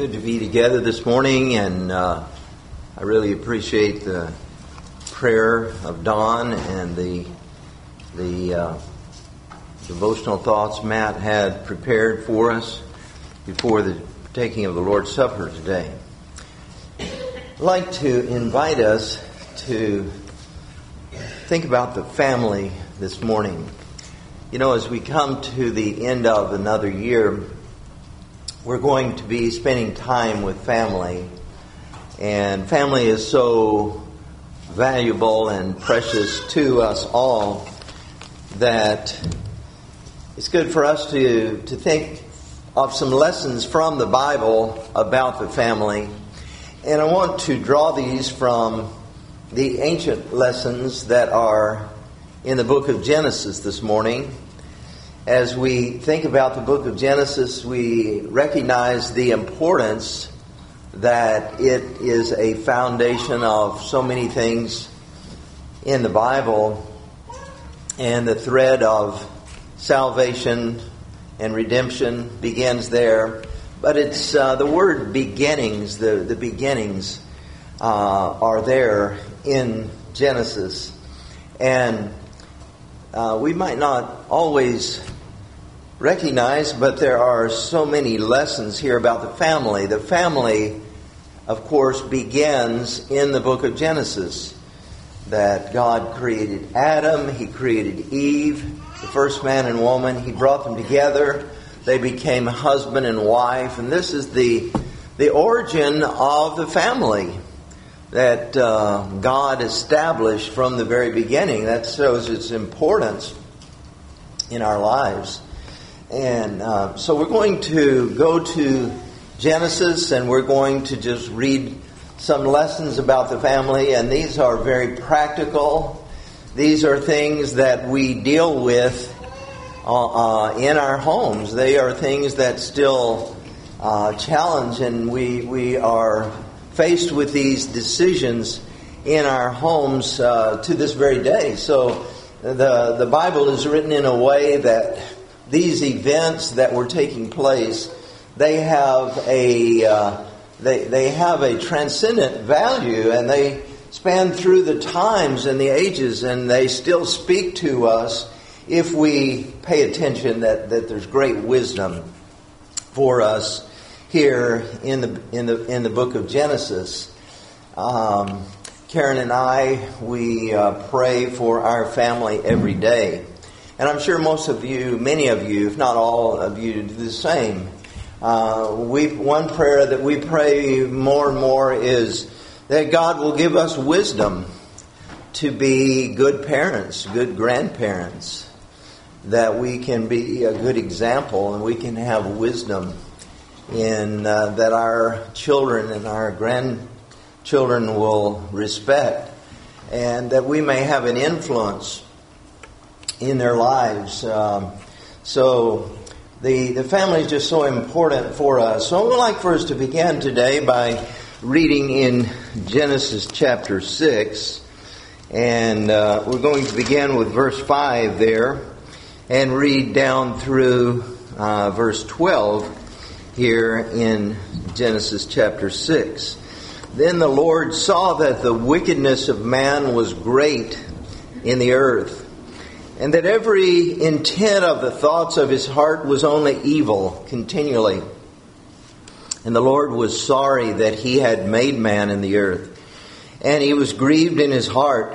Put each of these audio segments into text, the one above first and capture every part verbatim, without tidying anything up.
good to be together this morning, and uh, I really appreciate the prayer of Don and the the uh, devotional thoughts Matt had prepared for us before the taking of the Lord's Supper today. I'd like to invite us to think about the family this morning. You know, as we come to the end of another year, we're going to be spending time with family. And family is so valuable and precious to us all that it's good for us to, to think of some lessons from the Bible about the family. And I want to draw these from the ancient lessons that are in the book of Genesis this morning. As we think about the book of Genesis, we recognize the importance that it is a foundation of so many things in the Bible, and the thread of salvation and redemption begins there. But it's uh, the word beginnings, the, the beginnings uh, are there in Genesis. And uh, we might not always recognize, but there are so many lessons here about the family. The family, of course, begins in the book of Genesis. That God created Adam, He created Eve, the first man and woman. He brought them together. They became husband and wife. And this is the, the origin of the family that uh, God established from the very beginning. That shows its importance in our lives. And uh, so we're going to go to Genesis, and we're going to just read some lessons about the family. And these are very practical. These are things that we deal with uh, uh, in our homes. They are things that still uh, challenge, and we, we are faced with these decisions in our homes uh, to this very day. So the, the Bible is written in a way that these events that were taking place, they have a uh, they they have a transcendent value, and they span through the times and the ages, and they still speak to us if we pay attention. That, that there's great wisdom for us here in the in the in the book of Genesis. Um, Karen and I, we uh, pray for our family every day. And I'm sure most of you, many of you, if not all of you, do the same. Uh, we one prayer that we pray more and more is that God will give us wisdom to be good parents, good grandparents, that we can be a good example and we can have wisdom in uh, that our children and our grandchildren will respect, and that we may have an influence in their lives. Um, so the the family is just so important for us. So I would like for us to begin today by reading in Genesis chapter six. And uh, we're going to begin with verse five there and read down through uh, verse twelve here in Genesis chapter six. Then the Lord saw that the wickedness of man was great in the earth, and that every intent of the thoughts of his heart was only evil continually. And the Lord was sorry that he had made man in the earth, and he was grieved in his heart.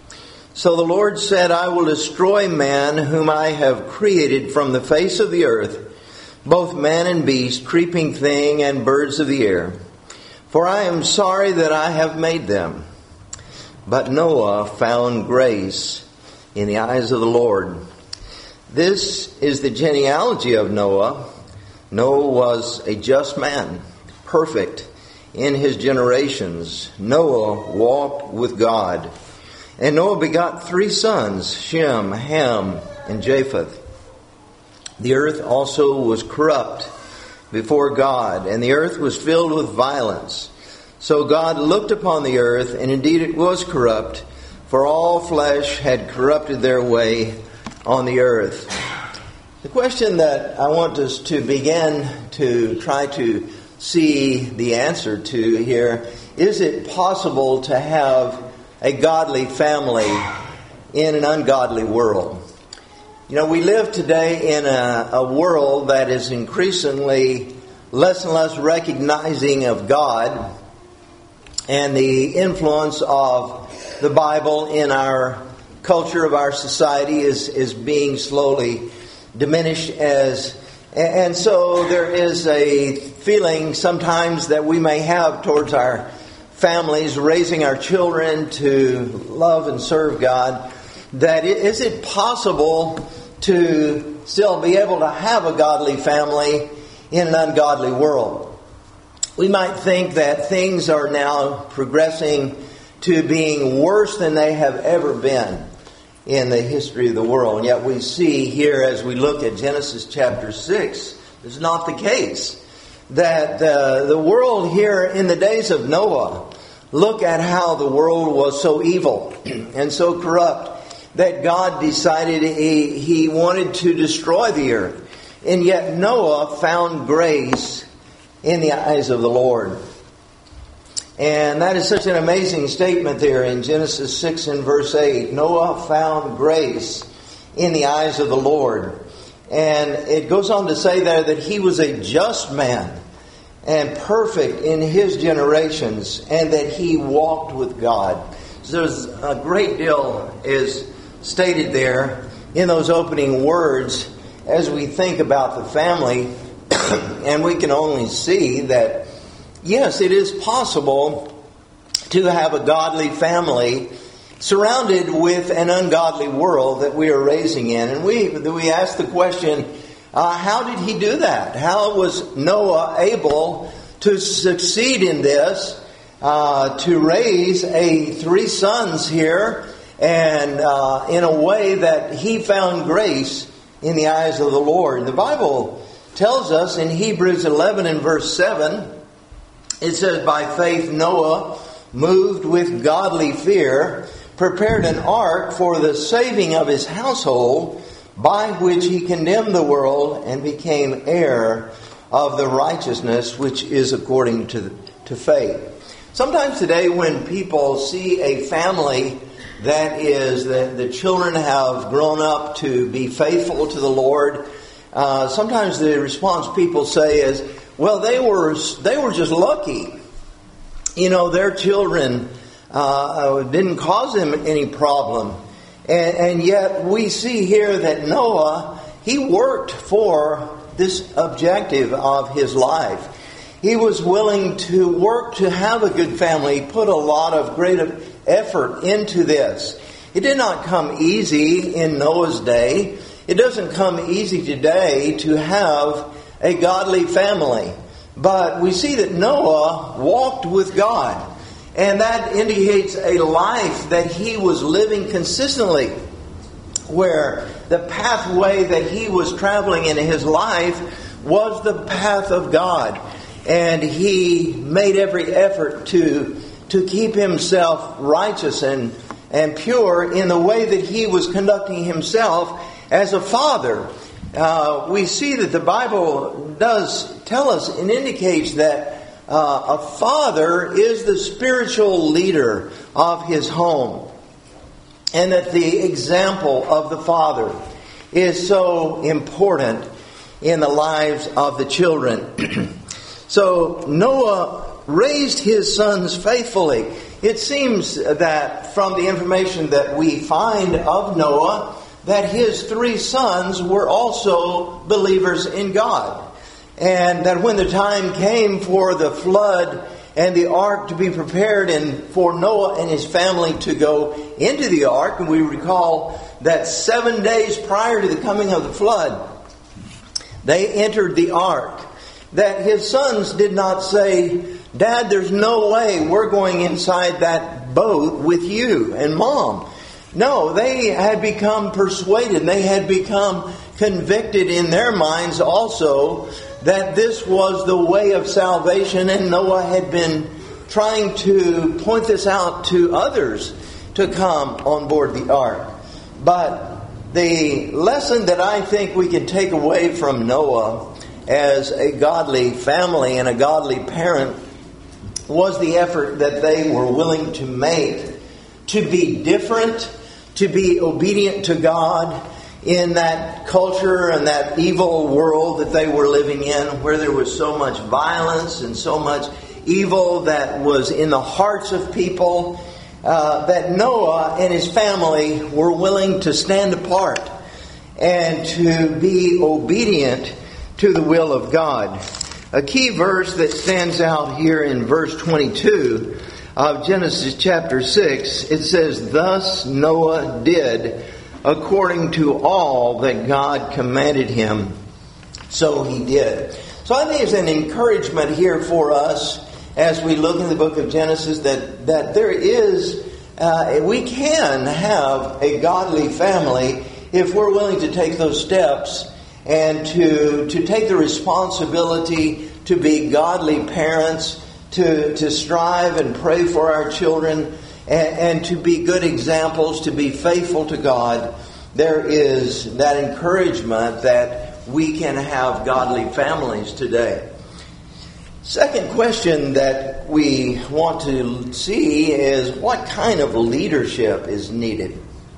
So the Lord said, I will destroy man whom I have created from the face of the earth, both man and beast, creeping thing, and birds of the air. For I am sorry that I have made them. But Noah found grace in the eyes of the Lord. This is the genealogy of Noah. Noah was a just man, perfect in his generations. Noah walked with God. And Noah begot three sons, Shem, Ham, and Japheth. The earth also was corrupt before God, and the earth was filled with violence. So God looked upon the earth, and indeed it was corrupt, for all flesh had corrupted their way on the earth. The question that I want us to begin to try to see the answer to here. Is it possible to have a godly family in an ungodly world? You know, we live today in a, a world that is increasingly less and less recognizing of God and the influence of the Bible in our culture, of our society, is, is being slowly diminished. As and so there is a feeling sometimes that we may have towards our families, raising our children to love and serve God, that is it possible to still be able to have a godly family in an ungodly world? We might think that things are now progressing to being worse than they have ever been in the history of the world. And yet we see here, as we look at Genesis chapter six, it's not the case. That uh, the world here in the days of Noah, look at how the world was so evil and so corrupt that God decided he, he wanted to destroy the earth. And yet Noah found grace in the eyes of the Lord. And that is such an amazing statement there in Genesis six and verse eight. Noah found grace in the eyes of the Lord. And it goes on to say there that he was a just man and perfect in his generations, and that he walked with God. So there's a great deal is stated there in those opening words as we think about the family. And we can only see that, yes, it is possible to have a godly family surrounded with an ungodly world that we are raising in. And we we ask the question, uh, how did he do that? How was Noah able to succeed in this, uh, to raise a three sons here, and uh, in a way that he found grace in the eyes of the Lord? The Bible tells us in Hebrews eleven and verse seven, it says, by faith Noah, moved with godly fear, prepared an ark for the saving of his household, by which he condemned the world and became heir of the righteousness which is according to, to faith. Sometimes today when people see a family that is, that the children have grown up to be faithful to the Lord, Uh, sometimes the response people say is, well, they were they were just lucky. You know, their children uh, didn't cause them any problem. And, and yet we see here that Noah, he worked for this objective of his life. He was willing to work to have a good family. He put a lot of great effort into this. It did not come easy in Noah's day. It doesn't come easy today to have a godly family. But we see that Noah walked with God. And that indicates a life that he was living consistently, where the pathway that he was traveling in his life was the path of God. And he made every effort to, to keep himself righteous and, and pure in the way that he was conducting himself as a father. Uh, we see that the Bible does tell us and indicates that uh, a father is the spiritual leader of his home. And that the example of the father is so important in the lives of the children. So Noah raised his sons faithfully. It seems that from the information that we find of Noah, that his three sons were also believers in God. And that when the time came for the flood and the ark to be prepared and for Noah and his family to go into the ark, and we recall that seven days prior to the coming of the flood, they entered the ark. That his sons did not say, Dad, there's no way we're going inside that boat with you, and Mom. No, they had become persuaded. They had become convicted in their minds also that this was the way of salvation, and Noah had been trying to point this out to others to come on board the ark. But the lesson that I think we can take away from Noah as a godly family and a godly parent was the effort that they were willing to make to be different, to be obedient to God in that culture and that evil world that they were living in, where there was so much violence and so much evil that was in the hearts of people, uh, that Noah and his family were willing to stand apart and to be obedient to the will of God. A key verse that stands out here in verse twenty-two of Genesis chapter six, it says, "Thus Noah did according to all that God commanded him, so he did." So I think it's an encouragement here for us as we look in the book of Genesis that, that there is, uh, we can have a godly family if we're willing to take those steps and to to take the responsibility to be godly parents, to, to strive and pray for our children, and, and to be good examples, to be faithful to God. There is that encouragement that we can have godly families today. Second question that we want to see is, what kind of leadership is needed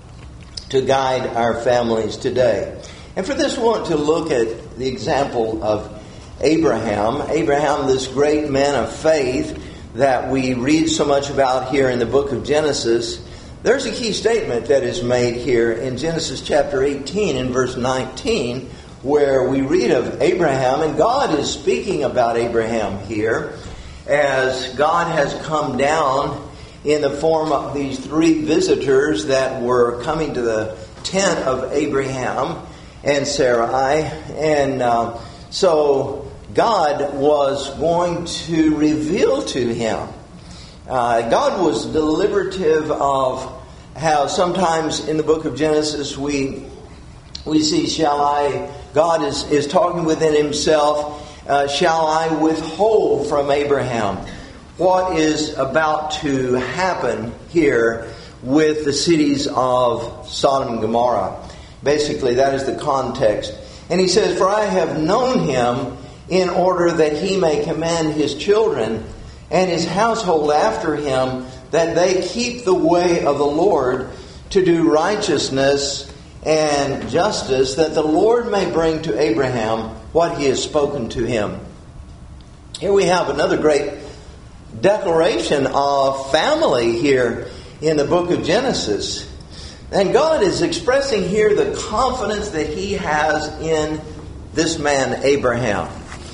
to guide our families today? And for this, we want to look at the example of Abraham. Abraham, this great man of faith that we read so much about here in the book of Genesis. There's a key statement that is made here in Genesis chapter eighteen and verse nineteen, where we read of Abraham, and God is speaking about Abraham here as God has come down in the form of these three visitors that were coming to the tent of Abraham and Sarai. And uh, so God was going to reveal to him. Uh, God was deliberative of how sometimes in the book of Genesis we we see, shall I, God is, is talking within himself, uh, shall I withhold from Abraham what is about to happen here with the cities of Sodom and Gomorrah? Basically, that is the context. And he says, "For I have known him in order that he may command his children and his household after him, that they keep the way of the Lord to do righteousness and justice, that the Lord may bring to Abraham what he has spoken to him." Here we have another great declaration of family here in the book of Genesis. And God is expressing here the confidence that he has in this man, Abraham.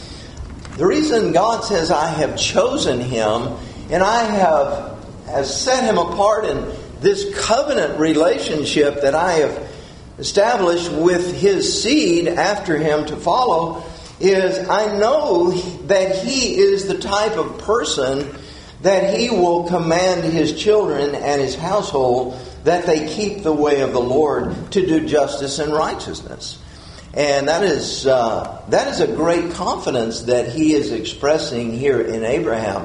The reason God says, "I have chosen him and I have, have set him apart in this covenant relationship that I have established with his seed after him to follow," is I know that he is the type of person that he will command his children and his household that they keep the way of the Lord to do justice and righteousness. And that is uh, that is a great confidence that he is expressing here in Abraham.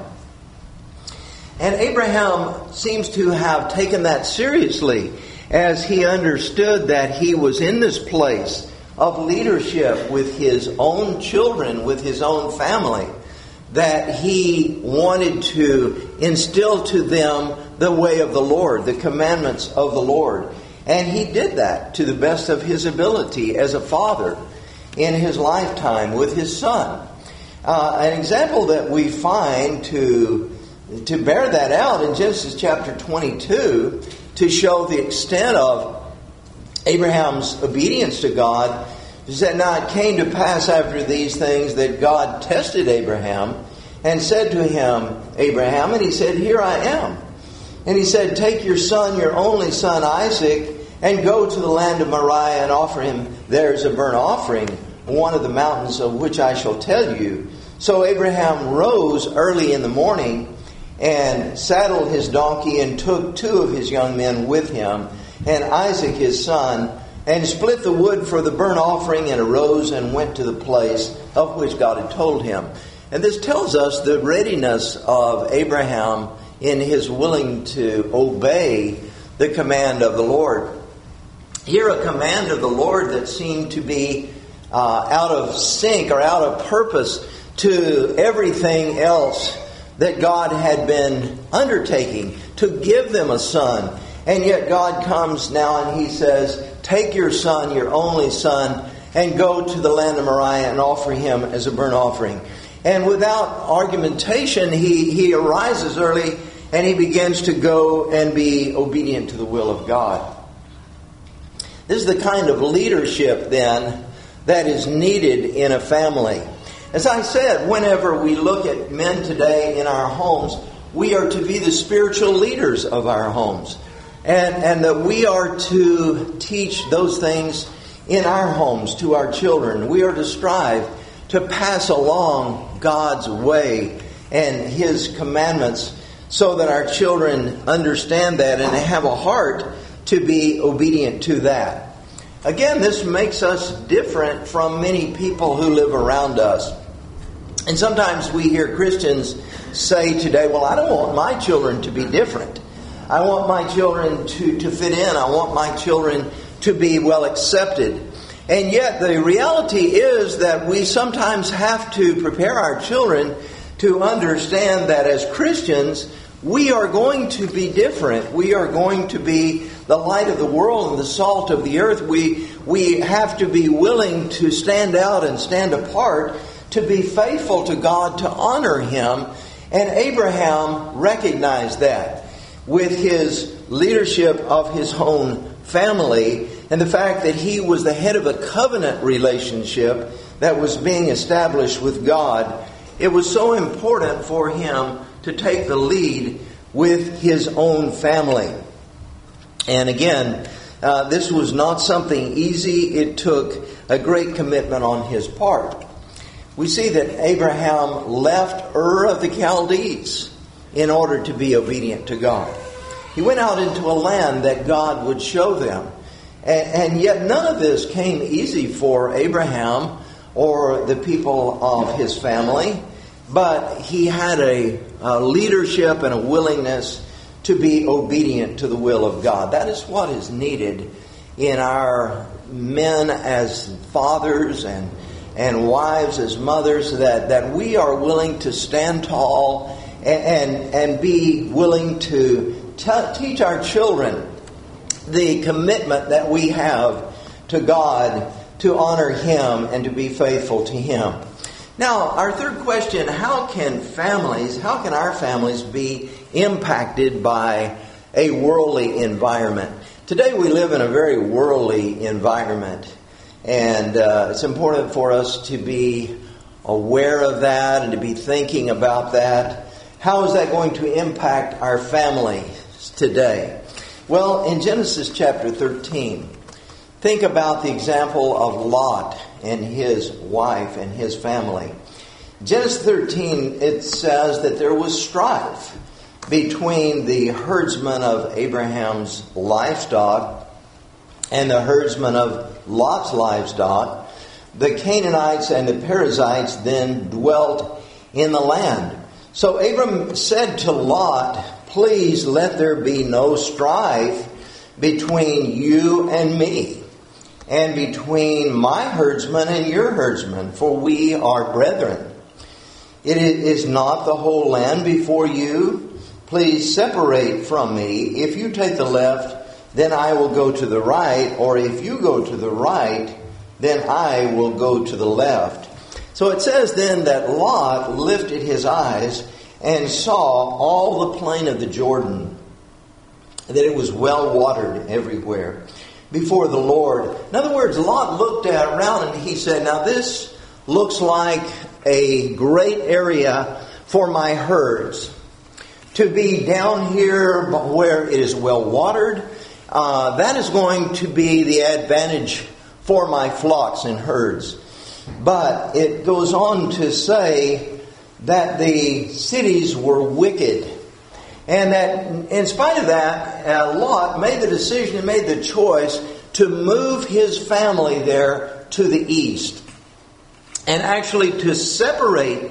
And Abraham seems to have taken that seriously as he understood that he was in this place of leadership with his own children, with his own family, that he wanted to instill to them the way of the Lord, the commandments of the Lord. And he did that to the best of his ability as a father in his lifetime with his son. Uh, an example that we find to, to bear that out in Genesis chapter twenty-two, to show the extent of Abraham's obedience to God, is that now it came to pass after these things that God tested Abraham and said to him, "Abraham," and he said, "Here I am." And he said, "Take your son, your only son Isaac, and go to the land of Moriah and offer him there as a burnt offering, one of the mountains of which I shall tell you." So Abraham rose early in the morning and saddled his donkey and took two of his young men with him and Isaac his son, and split the wood for the burnt offering, and arose and went to the place of which God had told him. And this tells us the readiness of Abraham in his willing to obey the command of the Lord. Here a command of the Lord that seemed to be uh, out of sync or out of purpose to everything else that God had been undertaking to give them a son. And yet God comes now and He says, take your son, your only son, and go to the land of Moriah and offer him as a burnt offering. And without argumentation, he, he arises early and he begins to go and be obedient to the will of God. This is the kind of leadership then that is needed in a family. As I said, whenever we look at men today in our homes, we are to be the spiritual leaders of our homes. And, and that we are to teach those things in our homes to our children. We are to strive to pass along God's way and His commandments so that our children understand that and have a heart to be obedient to that. Again, this makes us different from many people who live around us. And sometimes we hear Christians say today, well, I don't want my children to be different. I want my children to, to fit in. I want my children to be well accepted. And yet the reality is that we sometimes have to prepare our children to understand that as Christians, we are going to be different. We are going to be the light of the world and the salt of the earth. We, we have to be willing to stand out and stand apart, to be faithful to God, to honor Him. And Abraham recognized that with his leadership of his own family and the fact that he was the head of a covenant relationship that was being established with God. It was so important for him to take the lead with his own family. And again, uh, this was not something easy. It took a great commitment on his part. We see that Abraham left Ur of the Chaldees in order to be obedient to God. He went out into a land that God would show them. And, and yet none of this came easy for Abraham or the people of his family. But he had a, a leadership and a willingness to be obedient to the will of God. That is what is needed in our men as fathers and, and wives as mothers, that, that we are willing to stand tall and, and, and be willing to T- teach our children the commitment that we have to God, to honor Him and to be faithful to Him. Now, our third question, how can families, how can our families be impacted by a worldly environment? Today we live in a very worldly environment, and uh, it's important for us to be aware of that and to be thinking about that. How is that going to impact our families today? Well, in Genesis chapter thirteen, think about the example of Lot and his wife and his family. Genesis thirteen, it says that there was strife between the herdsmen of Abraham's livestock and the herdsmen of Lot's livestock. The Canaanites and the Perizzites then dwelt in the land. So Abram said to Lot, please let there be no strife between you and me, and between my herdsmen and your herdsmen, for we are brethren. It is not the whole land before you. Please separate from me. If you take the left, then I will go to the right, or if you go to the right, then I will go to the left. So it says then that Lot lifted his eyes and saw all the plain of the Jordan, that it was well watered everywhere before the Lord. In other words, Lot looked at around and he said, now this looks like a great area for my herds. To be down here where it is well watered, uh, that is going to be the advantage for my flocks and herds. But it goes on to say that the cities were wicked. And that in spite of that, uh, Lot made the decision and made the choice to move his family there to the east. And actually to separate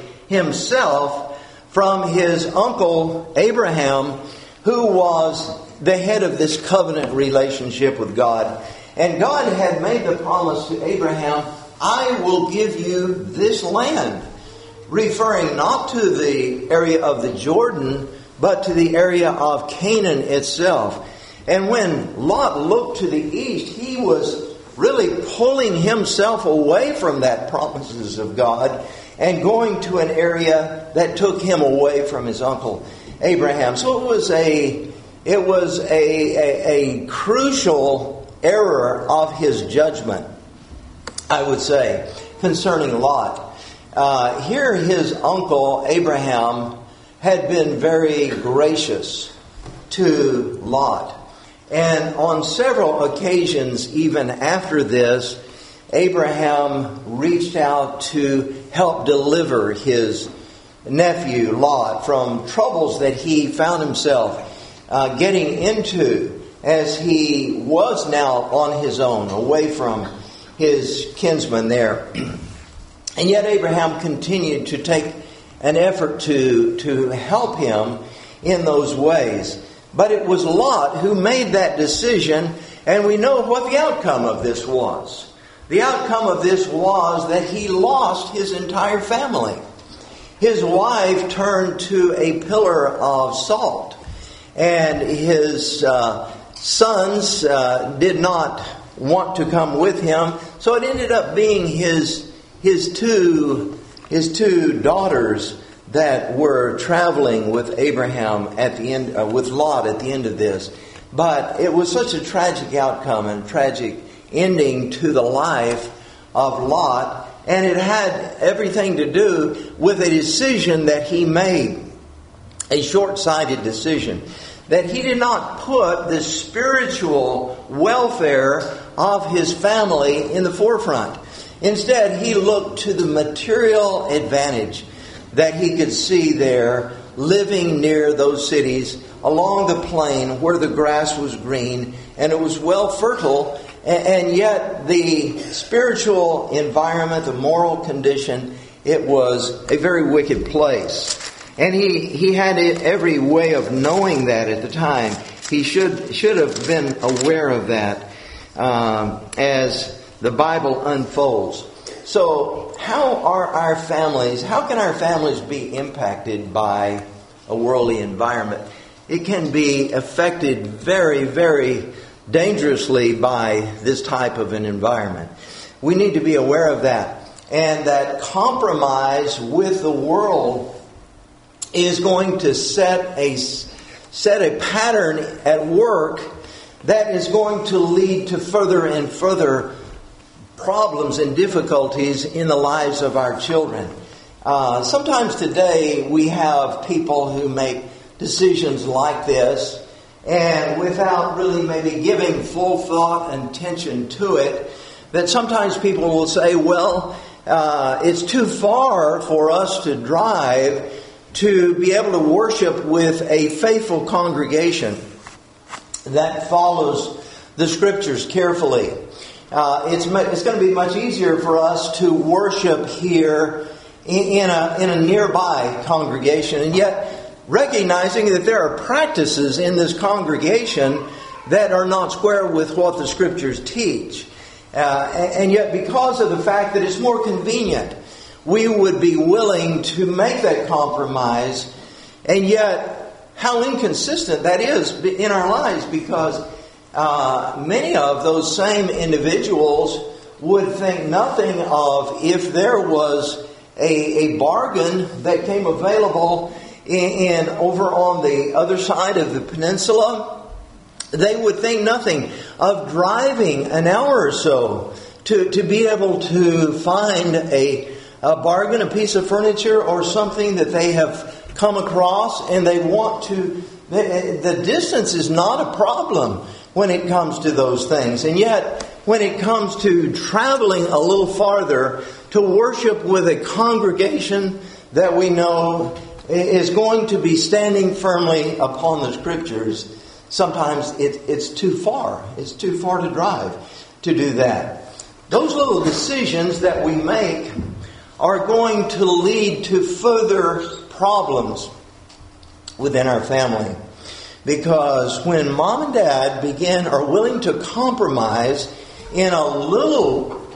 himself from his uncle Abraham, who was the head of this covenant relationship with God. And God had made the promise to Abraham, I will give you this land, referring not to the area of the Jordan, but to the area of Canaan itself. And when Lot looked to the east, he was really pulling himself away from that promises of God and going to an area that took him away from his uncle Abraham. So it was a it was a, a, a crucial error of his judgment, I would say, concerning Lot. Uh, here his uncle Abraham had been very gracious to Lot. And on several occasions, even after this, Abraham reached out to help deliver his nephew Lot from troubles that he found himself uh, getting into as he was now on his own, away from his kinsman there. And yet Abraham continued to take an effort to, to help him in those ways. But it was Lot who made that decision, and we know what the outcome of this was. The outcome of this was that he lost his entire family. His wife turned to a pillar of salt, and his uh, sons uh, did not want to come with him, so it ended up being his his two his two daughters that were traveling with Abraham at the end, uh, with Lot at the end of this. But it was such a tragic outcome and tragic ending to the life of Lot, and it had everything to do with a decision that he made, a short-sighted decision, that he did not put the spiritual welfare of his family in the forefront. Instead, he looked to the material advantage that he could see there, living near those cities, along the plain where the grass was green and it was well fertile, and yet the spiritual environment, the moral condition, it was a very wicked place. And he, he had every way of knowing that at the time. He should should have been aware of that um, as the Bible unfolds. So how are our families, how can our families be impacted by a worldly environment? It can be affected very, very dangerously by this type of an environment. We need to be aware of that. And that compromise with the world is going to set a, set a pattern at work that is going to lead to further and further problems and difficulties in the lives of our children. Uh, sometimes today we have people who make decisions like this, and without really maybe giving full thought and attention to it, that sometimes people will say, well, uh, it's too far for us to drive to be able to worship with a faithful congregation that follows the Scriptures carefully. Uh, it's it's going to be much easier for us to worship here in, in a in a nearby congregation, and yet recognizing that there are practices in this congregation that are not square with what the Scriptures teach, uh, and, and yet because of the fact that it's more convenient, we would be willing to make that compromise, and yet how inconsistent that is in our lives, because Uh, many of those same individuals would think nothing of if there was a, a bargain that came available in, in over on the other side of the peninsula. They would think nothing of driving an hour or so to, to be able to find a, a bargain, a piece of furniture or something that they have come across, and they want to. The, the distance is not a problem when it comes to those things. And yet, when it comes to traveling a little farther to worship with a congregation that we know is going to be standing firmly upon the Scriptures, sometimes it, it's too far. It's too far to drive to do that. Those little decisions that we make are going to lead to further problems within our family. Because when mom and dad begin are willing to compromise in a little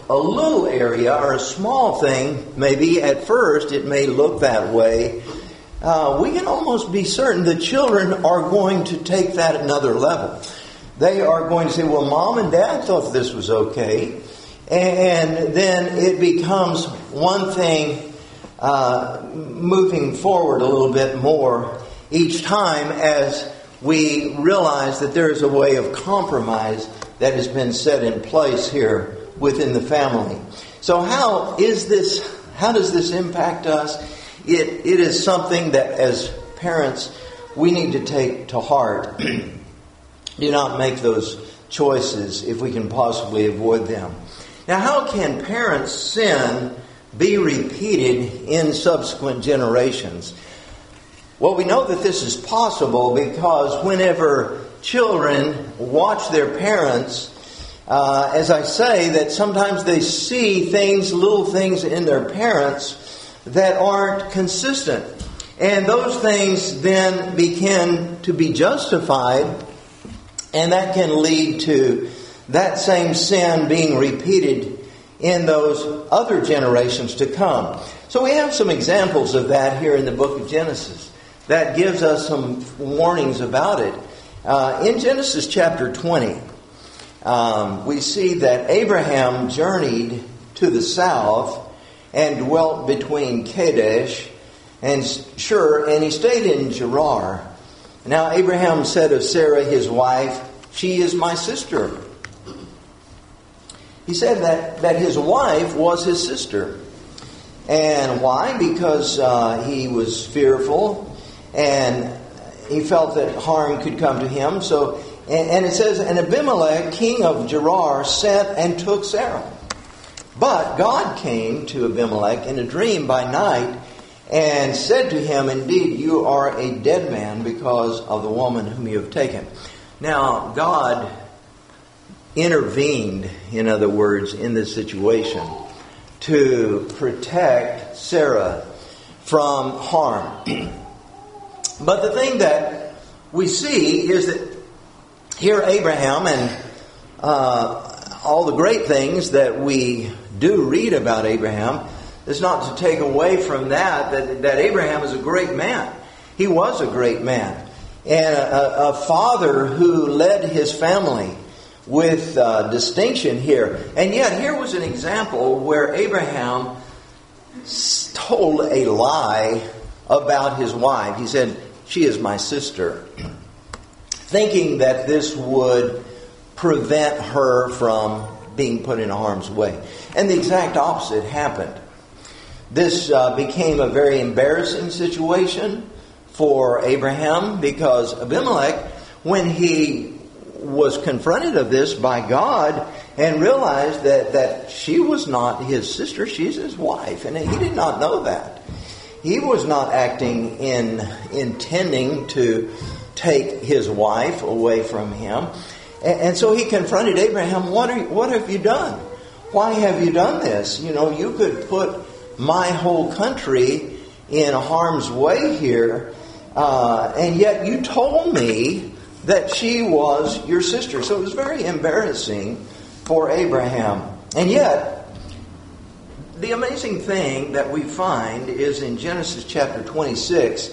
a little area or a small thing, maybe at first it may look that way, uh, we can almost be certain the children are going to take that another level. They are going to say, well, Mom and Dad thought this was okay. And then it becomes one thing uh, moving forward a little bit more each time as we realize that there is a way of compromise that has been set in place here within the family. So how is this, how does this impact us? It, it is something that as parents we need to take to heart. Do not make those choices if we can possibly avoid them. Now, how can parents' sin be repeated in subsequent generations? Well, we know that this is possible because whenever children watch their parents, uh, as I say, that sometimes they see things, little things in their parents that aren't consistent. And those things then begin to be justified, and that can lead to that same sin being repeated in those other generations to come. So we have some examples of that here in the book of Genesis that gives us some warnings about it. Uh, in Genesis chapter twenty, um, we see that Abraham journeyed to the south and dwelt between Kadesh and Shur, and he stayed in Gerar. Now Abraham said of Sarah his wife, "She is my sister." He said that, that his wife was his sister. And why? Because uh, he was fearful and he felt that harm could come to him. So, and, and it says, and Abimelech, king of Gerar, sent and took Sarah. But God came to Abimelech in a dream by night and said to him, "Indeed, you are a dead man because of the woman whom you have taken." Now, God intervened, in other words, in this situation to protect Sarah from harm. But the thing that we see is that here Abraham and uh, all the great things that we do read about Abraham is not to take away from that, that, that Abraham is a great man. He was a great man. And a, a father who led his family with uh, distinction here. And yet here was an example where Abraham told a lie about his wife. He said, "She is my sister," thinking that this would prevent her from being put in harm's way. And the exact opposite happened. This uh, became a very embarrassing situation for Abraham because Abimelech, when he was confronted of this by God and realized that, that she was not his sister, she's his wife. And he did not know that. He was not acting in intending to take his wife away from him. And, and so he confronted Abraham, what, are, what have you done? Why have you done this? You know, you could put my whole country in harm's way here, uh, and yet you told me that she was your sister. So it was very embarrassing for Abraham. And yet, the amazing thing that we find is in Genesis chapter twenty-six,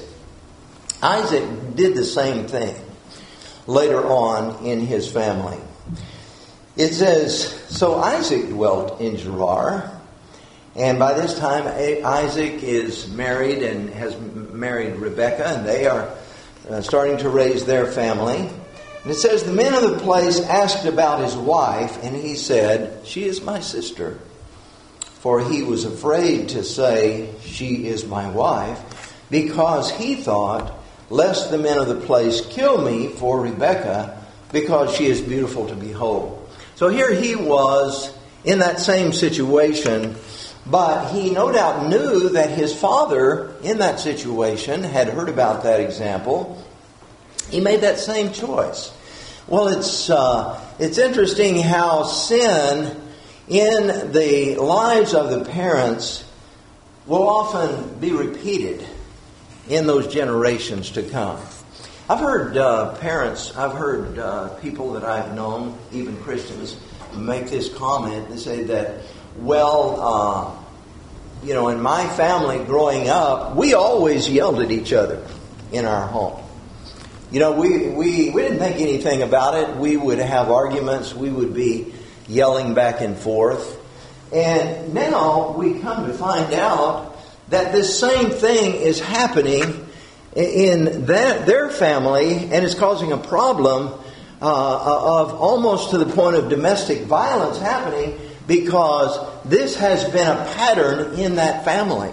Isaac did the same thing later on in his family. It says, "So Isaac dwelt in Gerar," and by this time Isaac is married and has married Rebekah, and they are Uh, starting to raise their family. And it says, the men of the place asked about his wife, and he said, "She is my sister." For he was afraid to say, "She is my wife," because he thought, lest the men of the place kill me for Rebekah, because she is beautiful to behold. So here he was in that same situation, but he no doubt knew that his father in that situation had heard about that example. He made that same choice. Well, it's uh, it's interesting how sin in the lives of the parents will often be repeated in those generations to come. I've heard uh, parents, I've heard uh, people that I've known, even Christians, make this comment and say that, well, uh, you know, in my family growing up, we always yelled at each other in our home. You know, we, we, we didn't think anything about it. We would have arguments. We would be yelling back and forth. And now we come to find out that this same thing is happening in their, their family, and it's causing a problem uh, of almost to the point of domestic violence happening, because this has been a pattern in that family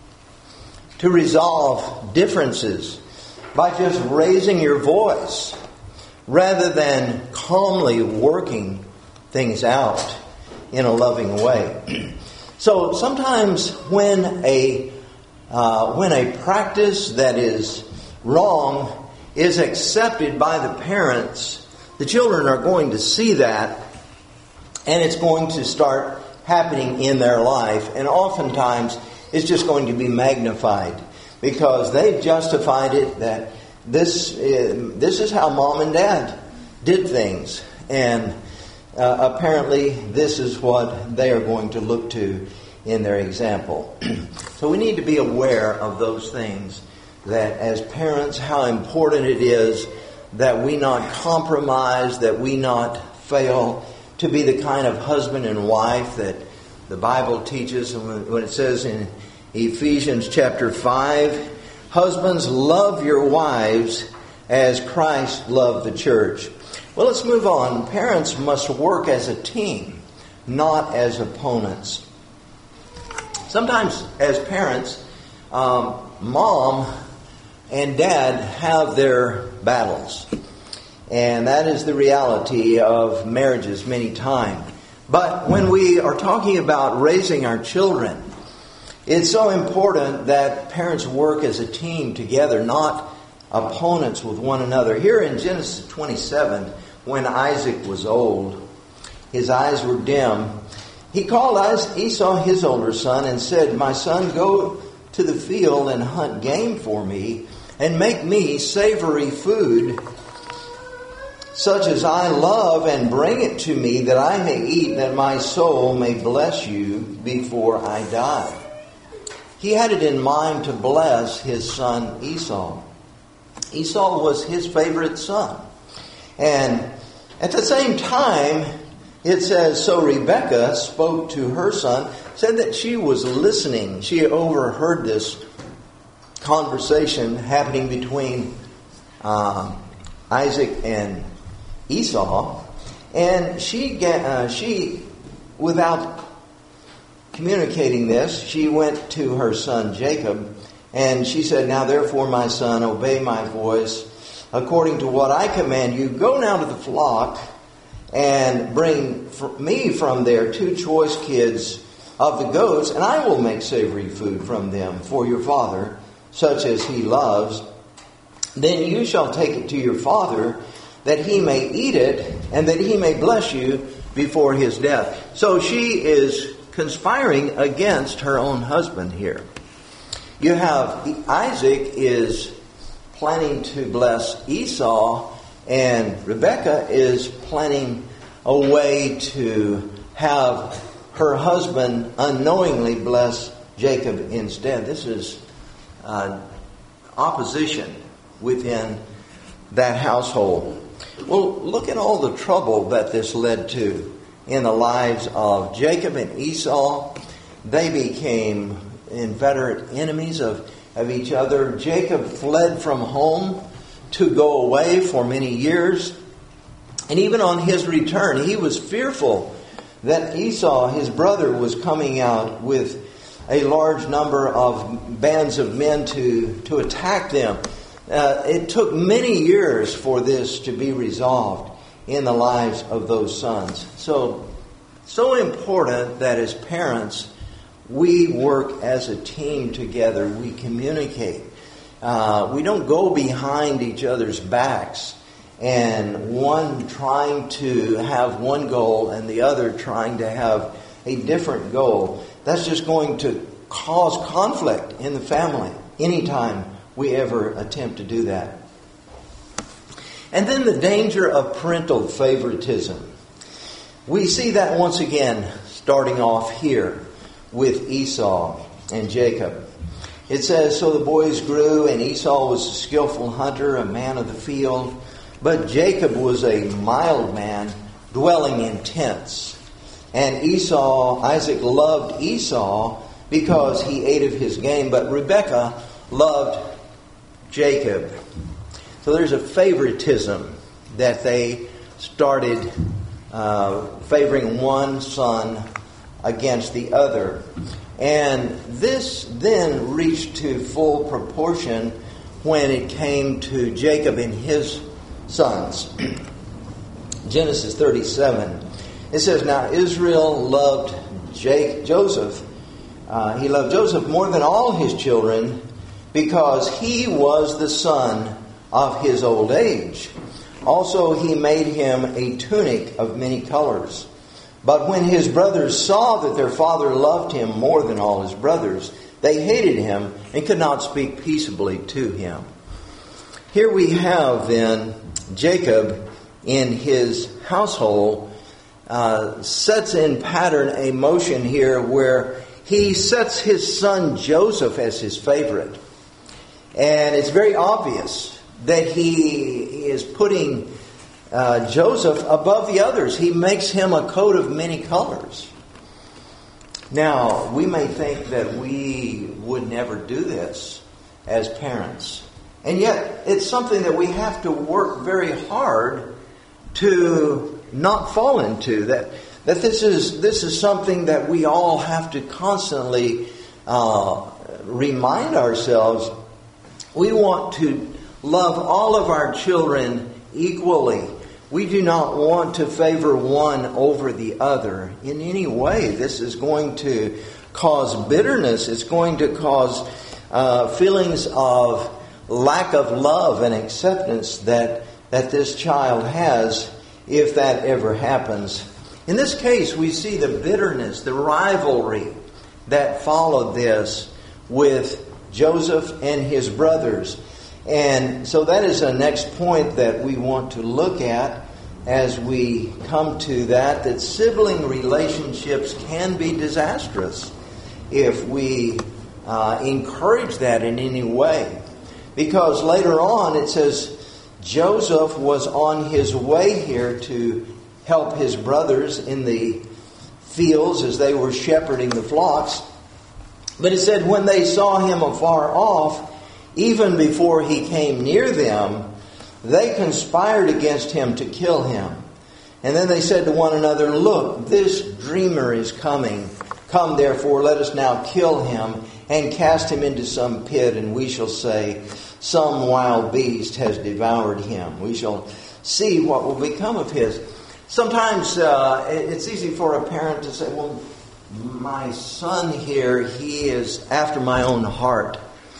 to resolve differences by just raising your voice rather than calmly working things out in a loving way. So sometimes when a uh, when a practice that is wrong is accepted by the parents, the children are going to see that, and it's going to start happening in their life. And oftentimes, it's just going to be magnified because they've justified it that this is, this is how mom and dad did things. And uh, apparently, this is what they are going to look to in their example. So we need to be aware of those things, that as parents, how important it is that we not compromise, that we not fail to be the kind of husband and wife that the Bible teaches. And when it says in Ephesians chapter five, husbands, love your wives as Christ loved the church. Well, let's move on. Parents must work as a team, not as opponents. Sometimes as parents, um, mom and dad have their battles. And that is the reality of marriages many times. But when we are talking about raising our children, it's so important that parents work as a team together, not opponents with one another. Here in Genesis twenty-seven, when Isaac was old, his eyes were dim, he called Esau, his older son, and said, "My son, go to the field and hunt game for me, and make me savory food, such as I love, and bring it to me, that I may eat, that my soul may bless you before I die." He had it in mind to bless his son Esau. Esau was his favorite son. And at the same time, it says, so Rebekah spoke to her son, said that she was listening. She overheard this conversation happening between uh, Isaac and Esau, and she, uh, she, without communicating this, she went to her son Jacob, and she said, "Now therefore, my son, obey my voice, according to what I command you. Go now to the flock, and bring me from there two choice kids of the goats, and I will make savory food from them for your father, such as he loves. Then you shall take it to your father, that he may eat it, and that he may bless you before his death." So she is conspiring against her own husband here. You have Isaac is planning to bless Esau, and Rebekah is planning a way to have her husband unknowingly bless Jacob instead. This is uh, opposition within that household. Well, look at all the trouble that this led to in the lives of Jacob and Esau. They became inveterate enemies of, of each other. Jacob fled from home to go away for many years. And even on his return, he was fearful that Esau, his brother, was coming out with a large number of bands of men to, to attack them. Uh, it took many years for this to be resolved in the lives of those sons. So, so important that as parents, we work as a team together. We communicate. Uh, we don't go behind each other's backs and one trying to have one goal and the other trying to have a different goal. That's just going to cause conflict in the family anytime we ever attempt to do that. And then the danger of parental favoritism. We see that once again starting off here with Esau and Jacob. It says, "So the boys grew, and Esau was a skillful hunter, a man of the field. But Jacob was a mild man, dwelling in tents. And Esau, Isaac loved Esau because he ate of his game, but Rebekah loved Jacob." So there's a favoritism that they started uh, favoring one son against the other. And this then reached to full proportion when it came to Jacob and his sons. Genesis thirty-seven. It says, "Now Israel loved Jake, Joseph. Uh, he loved Joseph more than all his children because he was the son of his old age. Also he made him a tunic of many colors. But when his brothers saw that their father loved him more than all his brothers, they hated him and could not speak peaceably to him." Here we have then Jacob in his household uh, sets in pattern a motion here where he sets his son Joseph as his favorite. And it's very obvious that he is putting uh, Joseph above the others. He makes him a coat of many colors. Now, we may think that we would never do this as parents. And yet, it's something that we have to work very hard to not fall into. That that this is this is something that we all have to constantly uh, remind ourselves. We want to love all of our children equally. We do not want to favor one over the other in any way. This is going to cause bitterness. It's going to cause uh, feelings of lack of love and acceptance that, that this child has, if that ever happens. In this case, we see the bitterness, the rivalry that followed this with Joseph and his brothers. And so that is the next point that we want to look at as we come to that, that sibling relationships can be disastrous if we uh, encourage that in any way. Because later on it says Joseph was on his way here to help his brothers in the fields as they were shepherding the flocks. But it said when they saw him afar off, even before he came near them, they conspired against him to kill him. And then they said to one another, "Look, this dreamer is coming. Come therefore, let us now kill him and cast him into some pit, and we shall say, some wild beast has devoured him. We shall see what will become of his." Sometimes uh, it's easy for a parent to say, "Well, my son here, he is after my own heart.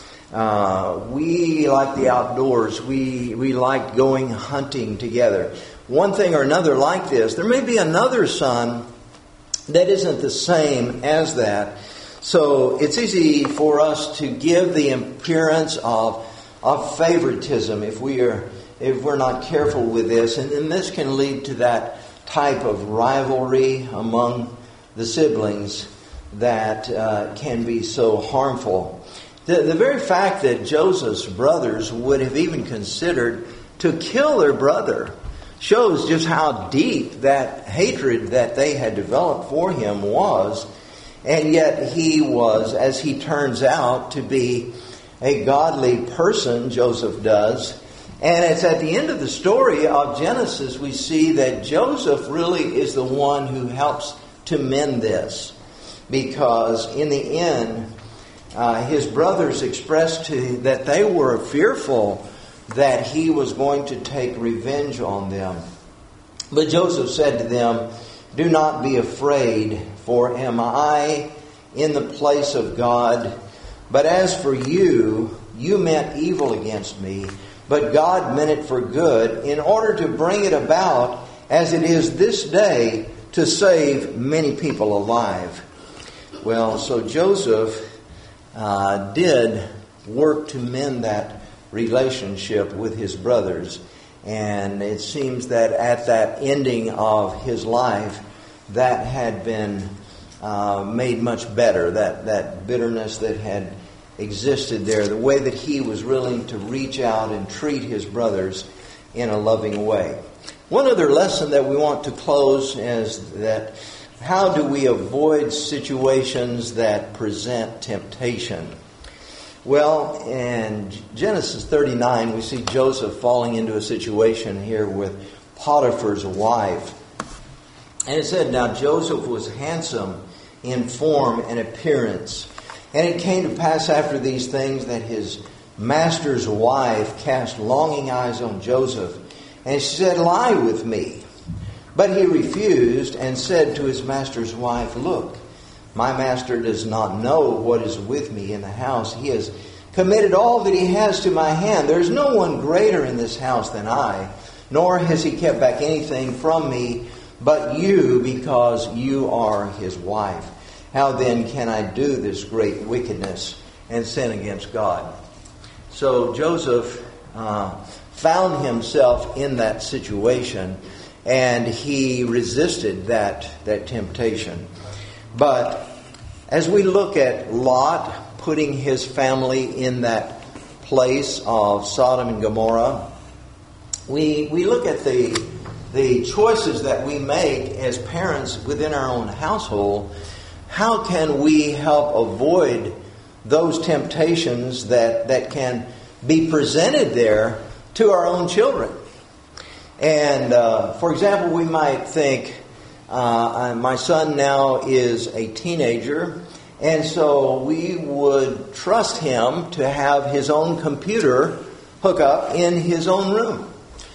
Uh, we like the outdoors. We we like going hunting together." One thing or another like this. There may be another son that isn't the same as that. So it's easy for us to give the appearance of of favoritism if we are if we're not careful with this, and then this can lead to that type of rivalry among the siblings that uh, can be so harmful. The, the very fact that Joseph's brothers would have even considered to kill their brother shows just how deep that hatred that they had developed for him was. And yet he was, as he turns out, to be a godly person, Joseph does. And it's at the end of the story of Genesis we see that Joseph really is the one who helps to mend this. Because in the end, uh, his brothers expressed to that they were fearful that he was going to take revenge on them. But Joseph said to them, "Do not be afraid, for am I in the place of God? But as for you, you meant evil against me, but God meant it for good, in order to bring it about, as it is this day, to save many people alive." Well, so Joseph uh, did work to mend that relationship with his brothers. And it seems that at that ending of his life, that had been uh, made much better. That, that bitterness that had existed there, the way that he was willing to reach out and treat his brothers in a loving way. One other lesson that we want to close is that how do we avoid situations that present temptation? Well, in Genesis thirty-nine, we see Joseph falling into a situation here with Potiphar's wife. And it said, now Joseph was handsome in form and appearance. And it came to pass after these things that his master's wife cast longing eyes on Joseph. And she said, lie with me. But he refused and said to his master's wife, look, my master does not know what is with me in the house. He has committed all that he has to my hand. There is no one greater in this house than I, nor has he kept back anything from me but you, because you are his wife. How then can I do this great wickedness and sin against God? So Joseph uh, found himself in that situation, and he resisted that, that temptation. But as we look at Lot putting his family in that place of Sodom and Gomorrah, we we look at the the choices that we make as parents within our own household. How can we help avoid those temptations that, that can be presented there to our own children? And uh, for example, we might think, uh, my son now is a teenager, and so we would trust him to have his own computer hook up in his own room.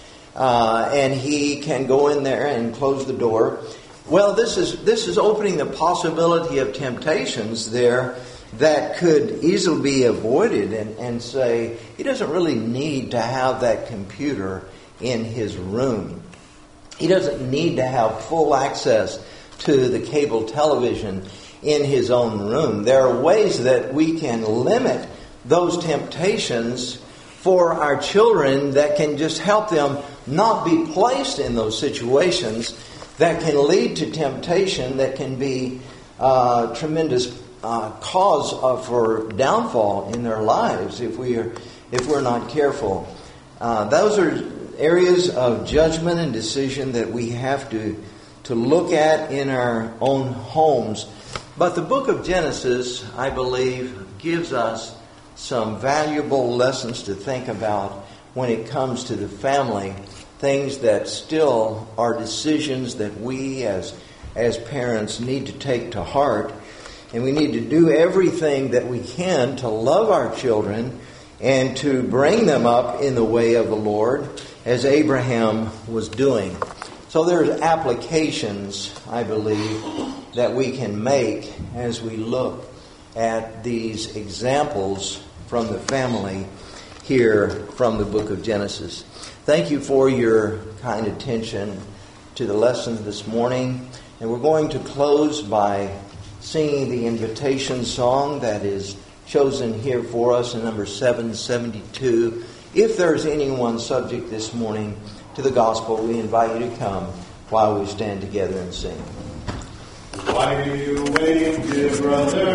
Uh, and he can go in there and close the door. Well, this is this is opening the possibility of temptations there that could easily be avoided, and, and say he doesn't really need to have that computer in his room. He doesn't need to have full access to the cable television in his own room. There are ways that we can limit those temptations for our children that can just help them not be placed in those situations that can lead to temptation, that can be uh, tremendous uh, cause of, for downfall in their lives if we are if we're not careful. Uh, those are areas of judgment and decision that we have to to look at in our own homes. But the book of Genesis, I believe, gives us some valuable lessons to think about when it comes to the family, things that still are decisions that we as as parents need to take to heart. And we need to do everything that we can to love our children and to bring them up in the way of the Lord, as Abraham was doing. So there's applications, I believe, that we can make as we look at these examples from the family here from the book of Genesis. Thank you for your kind attention to the lesson this morning. And we're going to close by singing the invitation song that is chosen here for us in number seven seventy-two. If there's anyone subject this morning to the gospel, we invite you to come while we stand together and sing. Why do you wait, dear brother?